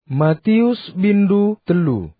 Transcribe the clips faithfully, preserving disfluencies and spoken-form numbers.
Matius bindu telu.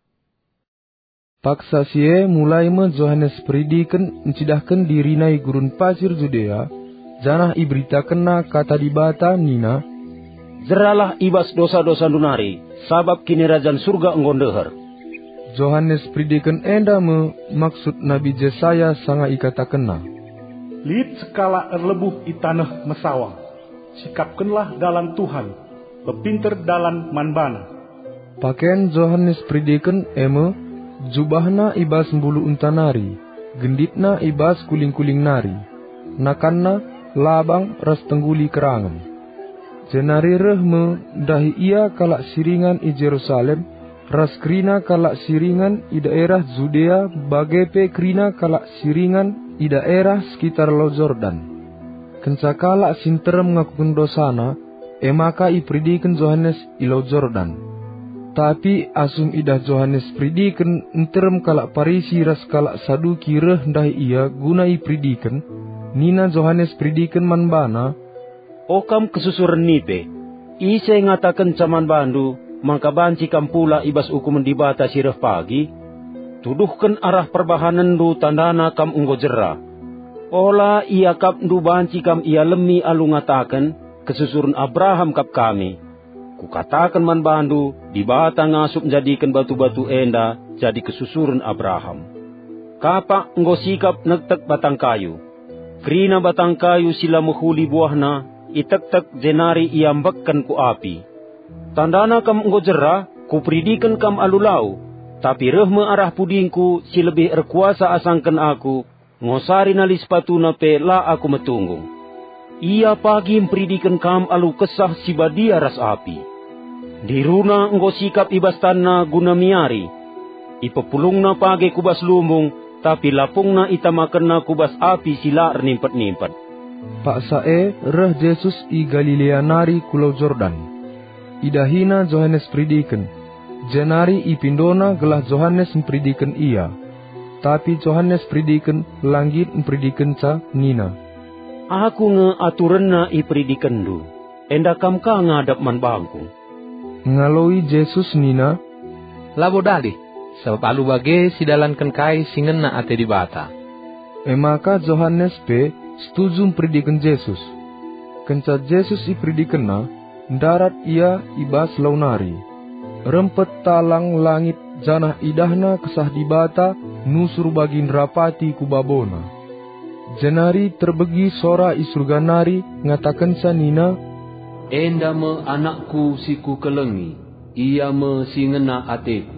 Paksa sie mulai me Johannes peridikan encidahkan dirinai gurun pasir Judea, janah iberitakan na kata dibata nina, Jeralah ibas dosa-dosa nunari, sabab kini rajan surga enggondeher. Johannes peridikan enda me maksud Nabi Jesaya sanga ikatakan na, Lid sekala erlebuh i tanah mesawa, sikapkanlah dalam Tuhan, lepinter dalam manbana. Pakaian Johannes peridikan eme, jubahna ibas bulu unta nari, genditna ibas kuling-kuling nari, nakanna labang ras tengguli kerangan. Jenari reh me dahi ia kalak siringan i Jerusalem, ras krina kalak siringan i daerah Judea, bagepe krina kalak siringan i daerah sekitar Laut Jordan. Kenca kalak sinterem ngakukan dosana, emaka i peridikan Johannes i Laut Jordan. Tapi asum idah Johannes peridikan enterem kalak Parisi ras kalak Saduki reh dahi ia gunai peridikan, nina Johannes peridikan manbana, Okam kesusuran nipe, ise ngatakan caman bandu, mangka banci kam pula ibas hukuman dibata sireh pagi, tuduhkan arah perbahanan du tandana kam unggo jera. Ola ia kap du banci kam ia lemi alu ngatakan, kesusuran Abraham kap kami. Kukatakan man bandu, dibata ngasup jadikan batu-batu enda, jadi kesusuran Abraham. Kapak enggo sikap nagtek batang kayu. Krina batang kayu sila menghuli buahna, itek-tek jenari iambakkan ku api. Tandana kam enggo jera, ku peridikan kam alulau, tapi rehme arah pudingku si lebih erkuasa asangkan aku, ngosari nalis patuna pe la aku metunggung. Ia pagi memperidikan kam alu kesah si badia ras api. Diruna enggo sikap ibas tanna guna miari. Ipepulungna pagi kubas lumbung, tapi lapungna itamakenna kubas api sila nimpet-nimpet. Paksae reh Yesus i Galilea nari kulau Jordan. Idahina Johannes peridikan. Jenari ipindona gelah Johannes memperidikan ia. Tapi Johannes peridikan langit memperidikan ca nina. Aku nge aturenna iperidikan du. Enda kam ka ngadap man bangku. Ngaloi Yesus nina, Labo dali, sebab alu bage sidalankan kai singena ate dibata. Emaka Johannes pe setuju memperidikan Yesus. Kenca Yesus iperidikan na, darat ia ibas launari. Rempet talang langit janah idahna kesah dibata nusur bagi nerapati kubabona. Jenari terbegi sora isurga nari ngatakan sanina, Enda me anakku siku kelengi, ia me singena ateku.